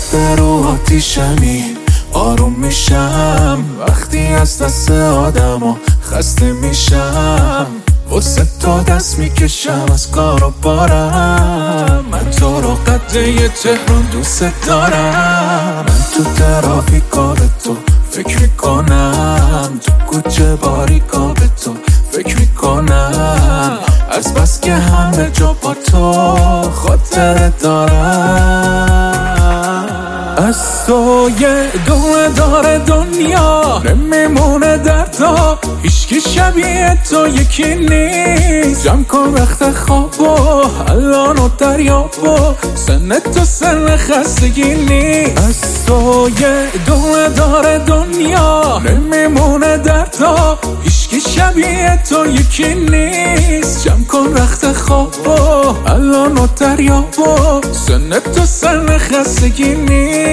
وقت رو آتیشمی آروم میشم وقتی از دست آدم خسته میشم واسه تو دست میکشم از کار و بارم من تو رو قده تهران دوست دارم من تو ترافیکا به تو فکر میکنم تو کوچه باریکا به تو فکر میکنم از بس که همه جا با تو خاطر دارم از تو یه دونه داره دنیا نمیمونه در تو هیچکی شبیه تو یکی نیست جمع کن رخت خواب و الان و دریاب و سن تو سن خستگی نیست از تو یه دونه داره دنیا نمیمونه در تو هیچکی شبیه تو یکی نیست جمع کن رخت خواب و الان و دریاب و سن تو سن خستگی نیست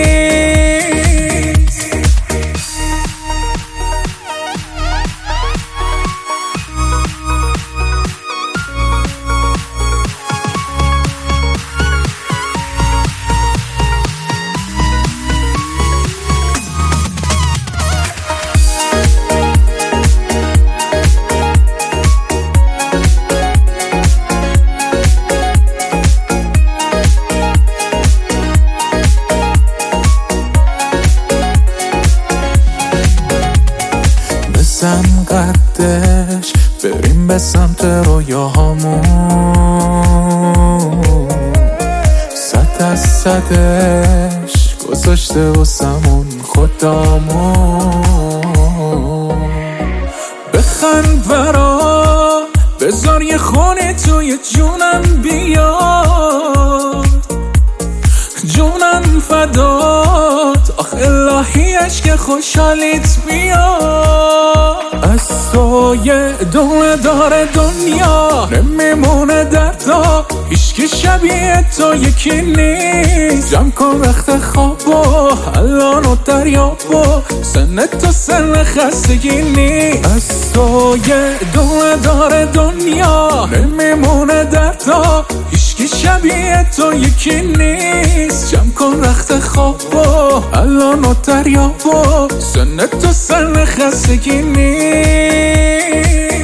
بزن قدش بریم به سمت رویاهامون 100% گذاشته واسمون خدامون بخند برا بذار یه خونه توی جونم بیاد جونم فدات آخ الهی عشق خوشحالیت بیاد از تو یه دونه داره دنیا نمیمونه در تو هیچکی شبیه تو یکی نیست جمع کن رخت خواب و الان و دریاب و سن تو سن خستگی نیست از تو یه دونه داره دنیا نمیمونه در تو هیچکی شبیه تو یکی نیست جمع کن رخت خواب و الان و دریاب و سن تو سن خستگی نیست